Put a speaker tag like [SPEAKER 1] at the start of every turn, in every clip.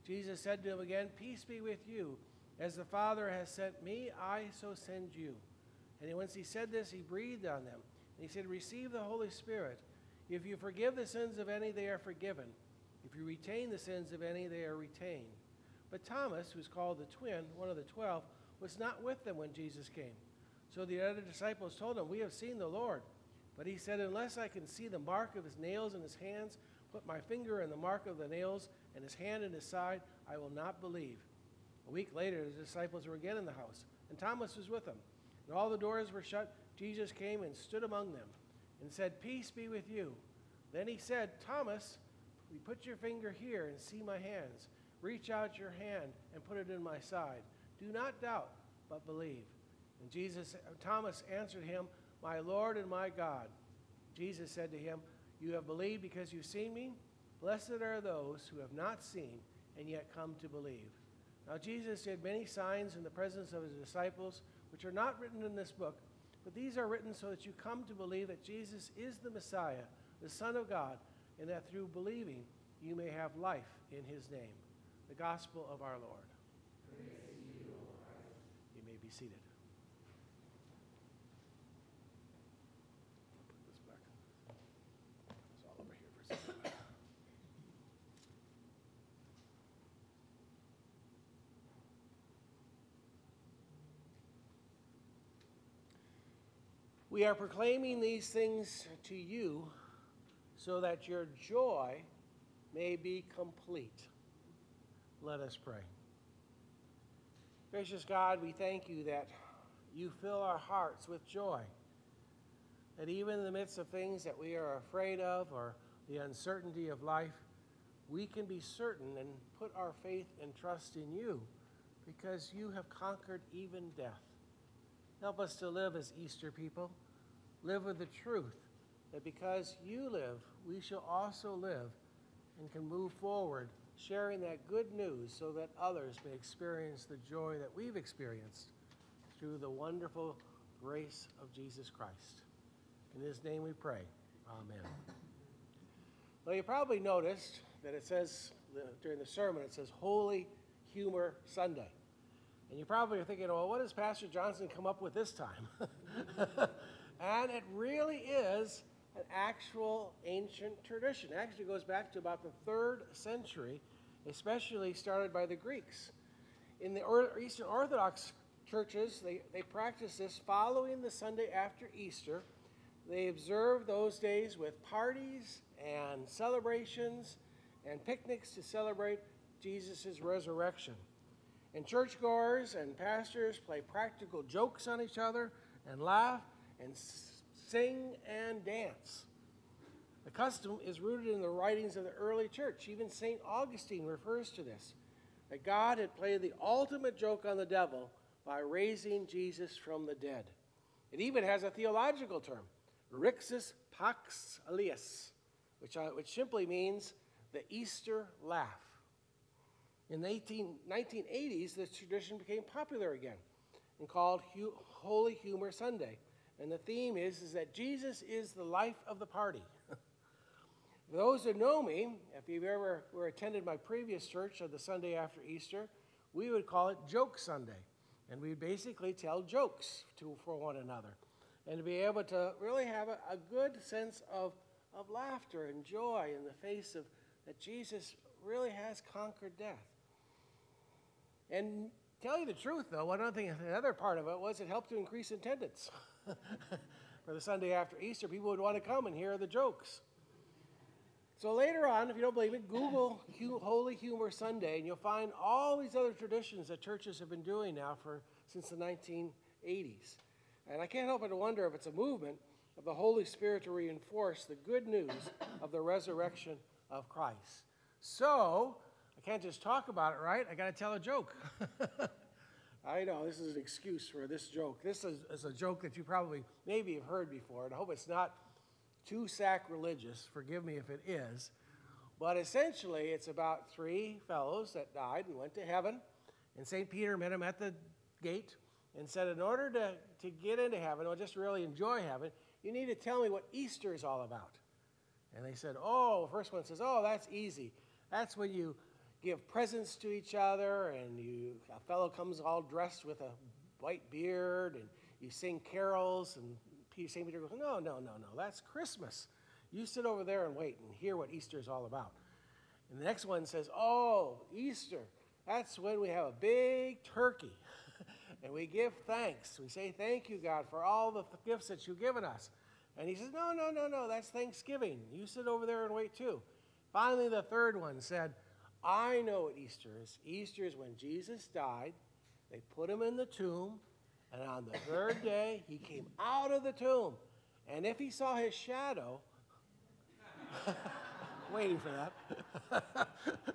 [SPEAKER 1] Jesus said to him again, "Peace be with you. As the Father has sent me, I so send you." And once he said this, he breathed on them. And he said, "Receive the Holy Spirit. If you forgive the sins of any, they are forgiven. If you retain the sins of any, they are retained." But Thomas, who's called the twin, one of the 12, was not with them when Jesus came. So the other disciples told him, "We have seen the Lord." But he said, "Unless I can see the mark of his nails in his hands, put my finger in the mark of the nails, and his hand in his side, I will not believe." A week later, the disciples were again in the house, and Thomas was with them. And all the doors were shut. Jesus came and stood among them and said, "Peace be with you." Then he said, "Thomas, put your finger here and see my hands. Reach out your hand and put it in my side. Do not doubt, but believe." And Thomas answered him, "My Lord and my God." Jesus said to him, "You have believed because you've seen me? Blessed are those who have not seen and yet come to believe." Now Jesus did many signs in the presence of his disciples, which are not written in this book, but these are written so that you come to believe that Jesus is the Messiah, the Son of God, and that through believing you may have life in his name. The gospel of our Lord.
[SPEAKER 2] Praise to you, O Christ.
[SPEAKER 1] You may be seated. Put this back. It's all over here for a second. We are proclaiming these things to you so that your joy may be complete. Let us pray. Gracious God, we thank you that you fill our hearts with joy, that even in the midst of things that we are afraid of or the uncertainty of life, we can be certain and put our faith and trust in you because you have conquered even death. Help us to live as Easter people, live with the truth that because you live, we shall also live and can move forward sharing that good news so that others may experience the joy that we've experienced through the wonderful grace of Jesus Christ. In his name we pray. Amen. Well, you probably noticed that it says, during the sermon, it says Holy Humor Sunday. And you probably are thinking, well, what does Pastor Johnson come up with this time? And it really is an actual ancient tradition. It actually goes back to about the 3rd century, especially started by the Greeks. In the Eastern Orthodox churches, they practice this following the Sunday after Easter. They observe those days with parties and celebrations and picnics to celebrate Jesus' resurrection. And churchgoers and pastors play practical jokes on each other and laugh and sing and dance. The custom is rooted in the writings of the early church. Even St. Augustine refers to this, that God had played the ultimate joke on the devil by raising Jesus from the dead. It even has a theological term, rixus pax alias, which simply means the Easter laugh. In the 1980s, this tradition became popular again and called Holy Humor Sunday. And the theme is that Jesus is the life of the party. For those who know me, if you've ever attended my previous church of the Sunday after Easter, we would call it Joke Sunday. And we'd basically tell jokes for one another. And to be able to really have a good sense of laughter and joy in the face of that Jesus really has conquered death. And tell you the truth, though, another part of it was it helped to increase attendance. For the Sunday after Easter, people would want to come and hear the jokes. So later on, if you don't believe it, Google Holy Humor Sunday, and you'll find all these other traditions that churches have been doing now since the 1980s. And I can't help but to wonder if it's a movement of the Holy Spirit to reinforce the good news of the resurrection of Christ. So, I can't just talk about it, right? I got to tell a joke. I know, this is an excuse for this joke. This is a joke that you probably maybe have heard before, and I hope it's not too sacrilegious. Forgive me if it is. But essentially, it's about 3 fellows that died and went to heaven, and St. Peter met them at the gate and said, in order to get into heaven, or just really enjoy heaven, you need to tell me what Easter is all about. And they said, the first one says, that's easy. That's when you give presents to each other, and a fellow comes all dressed with a white beard, and you sing carols, and St. Peter goes, no, that's Christmas. You sit over there and wait and hear what Easter is all about. And the next one says, oh, Easter, that's when we have a big turkey, and we give thanks. We say, thank you, God, for all the gifts that you've given us. And he says, no, that's Thanksgiving. You sit over there and wait too. Finally, the third one said, I know what Easter is. Easter is when Jesus died. They put him in the tomb, and on the third day, he came out of the tomb. And if he saw his shadow, waiting for that.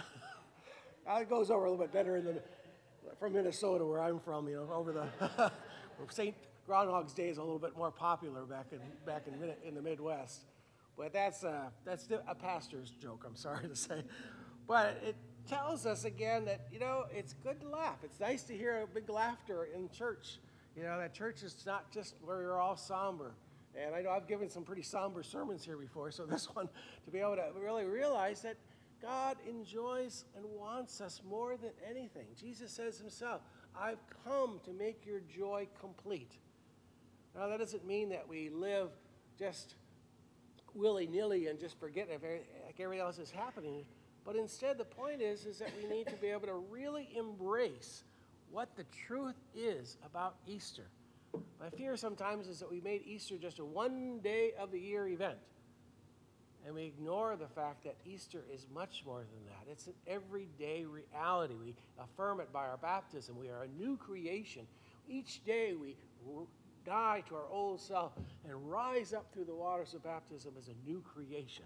[SPEAKER 1] It goes over a little bit better from Minnesota, where I'm from, over the St. Groundhog's Day is a little bit more popular back in the Midwest. But that's a pastor's joke, I'm sorry to say. But it tells us again that, it's good to laugh. It's nice to hear a big laughter in church. That church is not just where you're all somber. And I know I've given some pretty somber sermons here before, so this one, to be able to really realize that God enjoys and wants us more than anything. Jesus says himself, I've come to make your joy complete. Now, that doesn't mean that we live just willy-nilly and just forget like everything else is happening. But instead, the point is that we need to be able to really embrace what the truth is about Easter. My fear sometimes is that we made Easter just a one-day-of-the-year event. And we ignore the fact that Easter is much more than that. It's an everyday reality. We affirm it by our baptism. We are a new creation. Each day we die to our old self and rise up through the waters of baptism as a new creation.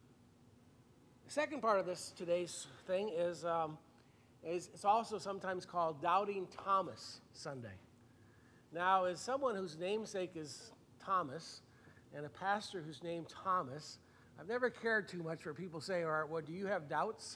[SPEAKER 1] The second part of today's thing is it's also sometimes called Doubting Thomas Sunday. Now, as someone whose namesake is Thomas and a pastor who's named Thomas, I've never cared too much for people saying, all right, well, do you have doubts?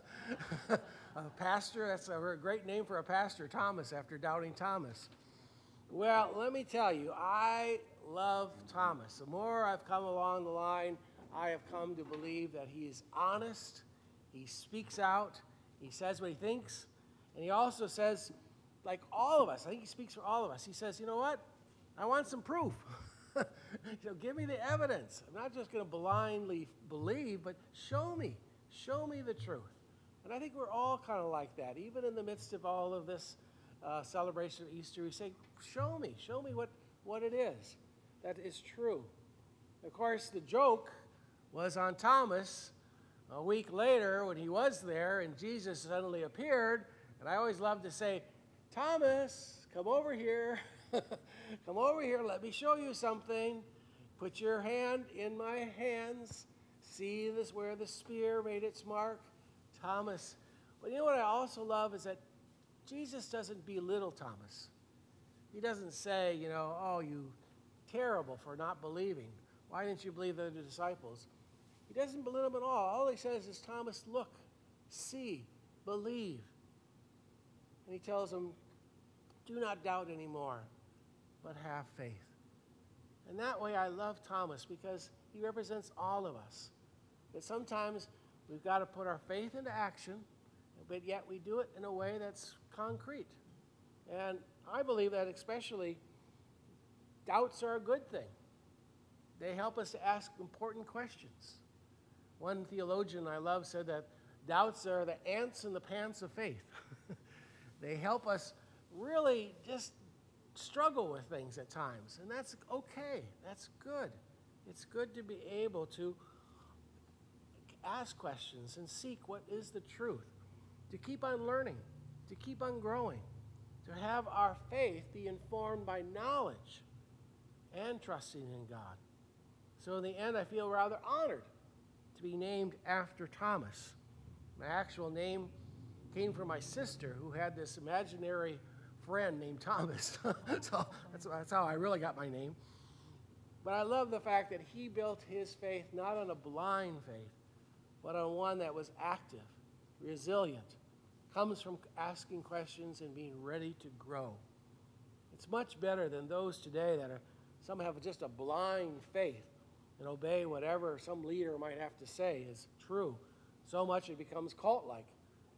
[SPEAKER 1] A pastor, that's a great name for a pastor, Thomas, after Doubting Thomas. Well, let me tell you, I love Thomas. The more I've come along the line, I have come to believe that he is honest, he speaks out, he says what he thinks, and he also says, like all of us, I think he speaks for all of us, he says, you know what? I want some proof. Give me the evidence. I'm not just going to blindly believe, but show me the truth. And I think we're all kind of like that. Even in the midst of all of this celebration of Easter, we say, show me what it is that is true. Of course, the joke was on Thomas a week later when he was there and Jesus suddenly appeared. And I always love to say, Thomas, come over here. Come over here, let me show you something. Put your hand in my hands. See this where the spear made its mark? Thomas. But you know what I also love is that Jesus doesn't belittle Thomas. He doesn't say, oh, you terrible for not believing. Why didn't you believe the other disciples? He doesn't belittle him at all. All he says is, Thomas, look, see, believe. And he tells him, do not doubt anymore, but have faith. And that way I love Thomas because he represents all of us. That sometimes we've got to put our faith into action, but yet we do it in a way that's concrete. And I believe that especially doubts are a good thing. They help us to ask important questions. One theologian I love said that doubts are the ants in the pants of faith. They help us really just struggle with things at times, and that's okay. That's good. It's good to be able to ask questions and seek what is the truth, to keep on learning, to keep on growing, to have our faith be informed by knowledge and trusting in God. So in the end, I feel rather honored to be named after Thomas. My actual name came from my sister, who had this imaginary friend named Thomas. So that's how I really got my name. But I love the fact that he built his faith not on a blind faith, but on one that was active, resilient, comes from asking questions and being ready to grow. It's much better than those today that some have just a blind faith and obey whatever some leader might have to say is true. So much it becomes cult-like.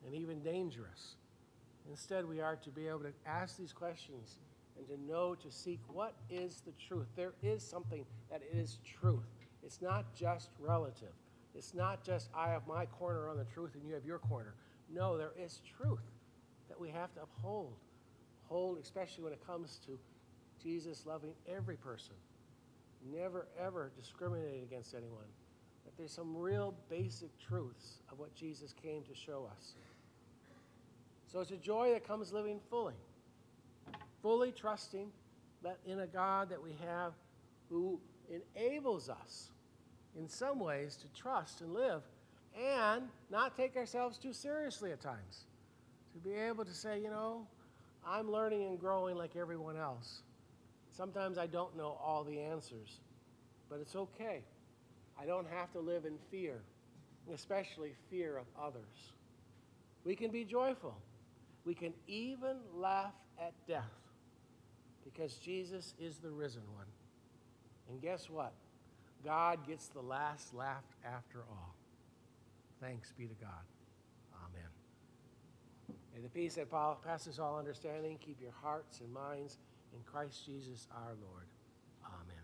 [SPEAKER 1] and even dangerous. Instead, we are to be able to ask these questions and to know, to seek what is the truth. There is something that is truth. It's not just relative. It's not just I have my corner on the truth and you have your corner. No, there is truth that we have to uphold. Hold, especially when it comes to Jesus loving every person, never ever discriminating against anyone. That there's some real basic truths of what Jesus came to show us. So it's a joy that comes living fully trusting that in a God that we have who enables us in some ways to trust and live and not take ourselves too seriously at times. To be able to say, I'm learning and growing like everyone else. Sometimes I don't know all the answers, but it's okay. I don't have to live in fear, especially fear of others. We can be joyful. We can even laugh at death because Jesus is the risen one. And guess what? God gets the last laugh after all. Thanks be to God. Amen. May the peace that passes all understanding keep your hearts and minds in Christ Jesus our Lord. Amen.